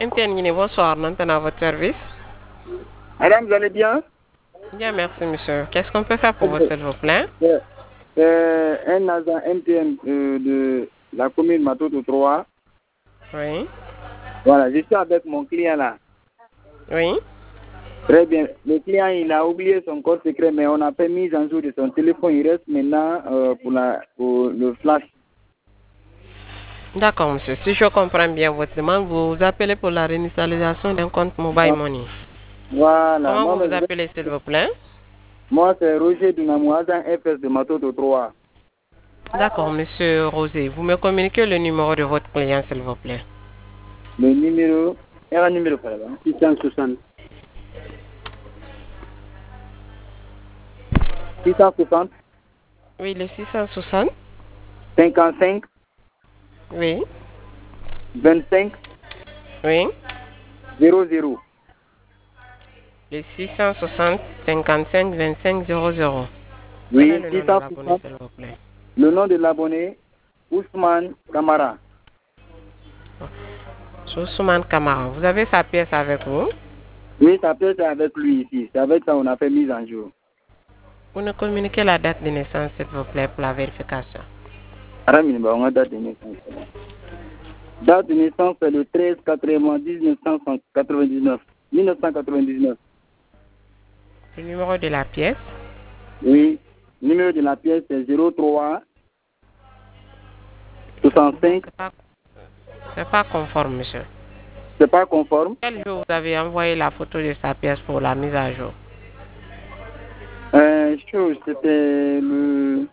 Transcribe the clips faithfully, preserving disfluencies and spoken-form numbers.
M T N Guinée, bonsoir. Maintenant, à votre service. Madame, vous allez bien? Bien, merci, monsieur. Qu'est-ce qu'on peut faire pour vous, s'il vous plaît? C'est un agent M T N euh, de la commune Matoto trois. Oui. Voilà, je suis avec mon client là. Oui. Très bien. Le client, il a oublié son code secret, mais on a fait mise en jour de son téléphone. Il reste maintenant euh, pour, la, pour le flash. D'accord, monsieur. Si je comprends bien votre demande, vous appelez pour la réinitialisation d'un compte Mobile Money. Voilà. Comment Moi, vous vous je- appelez, s'il vous plaît? moi c'est Roger Dunamou, agent F S de Matoto trois. D'accord, monsieur Rosé. Vous me communiquez le numéro de votre client, s'il vous plaît. Le numéro, il y a un numéro par là. six cent soixante. six cent soixante, Oui, le six cent soixante. cinquante-cinq, Oui. vingt-cinq, Oui. zéro zéro. Le six cent soixante, cinquante-cinq, vingt-cinq, zéro zéro. Quel est Oui, le nom de l'abonné, six cent soixante. s'il vous plaît? Le nom de l'abonné, Ousmane Kamara. Ousmane Kamara. Vous avez sa pièce avec vous? Oui, ça peut être avec lui ici. C'est avec ça qu'on a fait mise en jour. Vous nous communiquez la date de naissance, s'il vous plaît, pour la vérification. Aramine, bah, on a date de naissance. Date de naissance, c'est le treize quatre-vingt-dix-neuf. mille neuf cent quatre-vingt-dix-neuf. Le numéro de la pièce? Oui. Numéro de la pièce, c'est zéro trois soixante-cinq. C'est pas, c'est pas conforme, monsieur. C'est pas conforme. Quel jour vous avez envoyé la photo de sa pièce pour la mise à jour? Euh, chose, c'était le...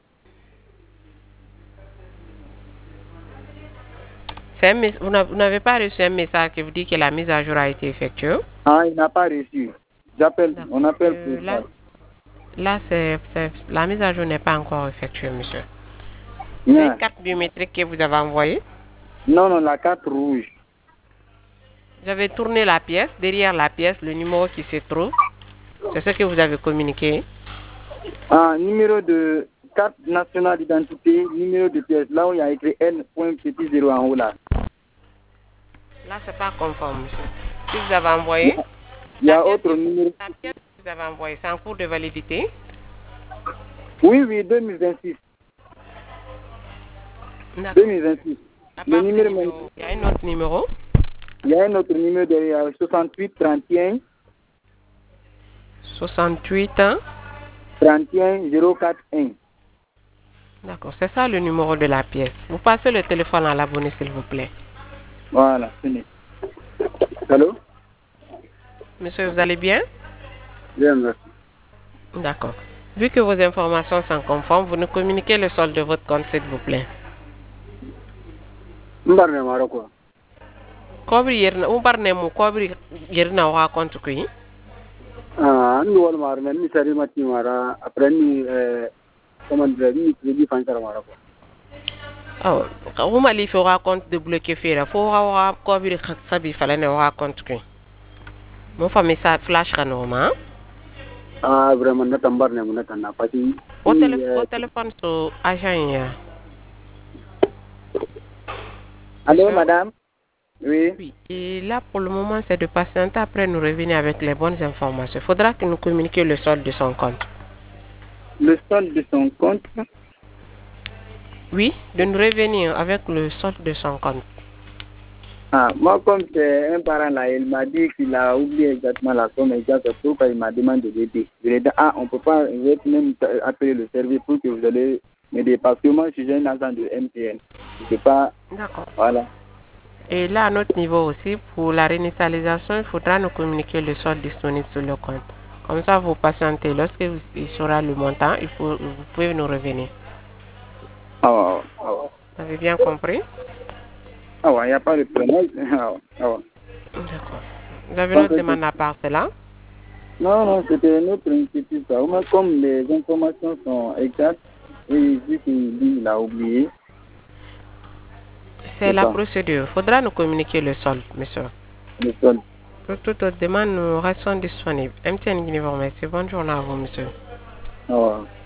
C'est un mes- Vous n'a- vous n'avez pas reçu un message qui vous dit que la mise à jour a été effectuée? Ah, il n'a pas reçu. J'appelle, on appelle Euh, pour là, ça. là c'est, c'est- la mise à jour n'est pas encore effectuée, monsieur. C'est une Yeah. carte biométrique que vous avez envoyée. Non, non, la carte rouge. Vous avez tourné la pièce. Derrière la pièce, le numéro qui se trouve, c'est ce que vous avez communiqué. Ah, numéro de carte nationale d'identité, numéro de pièce, là où il y a écrit N point petit zéro en haut là. Là, c'est pas conforme, monsieur. Si vous avez envoyé, Il y la a pièce, autre que- numéro. la pièce que vous avez envoyée, c'est en cours de validité. Oui, oui, deux mille vingt-six. D'accord. deux mille vingt-six. À Le part ce numéro, numéro, il y a un autre numéro. il y a un autre numéro derrière, soixante-huit trente et un soixante-huit ans. trente et un zéro quatre un. D'accord, c'est ça le numéro de la pièce. Vous passez le téléphone à l'abonné, s'il vous plaît. Voilà, tenez. Allô? Monsieur, vous allez bien? Bien, merci. D'accord. Vu que vos informations sont conformes, vous nous communiquez le solde de votre compte, s'il vous plaît. Mbarne mara quoi? Kobri yerna, ou barne mu kobri yerna wa compte kuyi. Ah, nous wal mara, mais ni sari mati mara, après ni, euh, comment dire, ni crédit fansara mara quoi. Oh, vous m'allez faire un compte de bloquer faire. Faut avoir kobri sabi fallait ne wa compte kuyi. Mon famille ça flash kanoma. Ah, vraiment, na tambar ne muna tanna pati. Au téléphone, au téléphone sur agent ya. Allô, Monsieur? madame? Oui. Oui. Et là, pour le moment, c'est de patienter. Après, nous revenir avec les bonnes informations. Il faudra que nous communiquions le solde de son compte. Le solde de son compte? Oui, de nous revenir avec le solde de son compte. Ah, moi, comme c'est un parent là, il m'a dit qu'il a oublié exactement la somme exacte. Pourquoi il m'a demandé de l'aider. Je lui ai dit, ah, on ne peut pas, je vais même appeler le service pour que vous allez m'aider. Parce que moi, je suis un agent de M T N. Je ne sais pas, D'accord. voilà. Et là, à notre niveau aussi, pour la réinitialisation, il faudra nous communiquer le solde disponible sur le compte. Comme ça, vous patientez. Lorsque vous- il sera le montant, il faut, vous pouvez nous revenir. Ah, ouais, ah, ouais. Vous avez bien compris? Ah, ouais, il n'y a pas de problème. Ah, ouais, ah, ouais. D'accord. Vous avez une Donc, autre c'est- demande à part cela? non, non, c'était notre inquiétude. Ça. Au moins, comme les informations sont exactes, et vu qu'il dit qu'il a oublié, C'est c'est la ça, procédure. Il faudra nous communiquer le solde, monsieur. le solde. Pour toute autre demande, nous restons disponibles. M T N Guinée vous remercie. Bonne journée à vous, monsieur. Ah, ouais.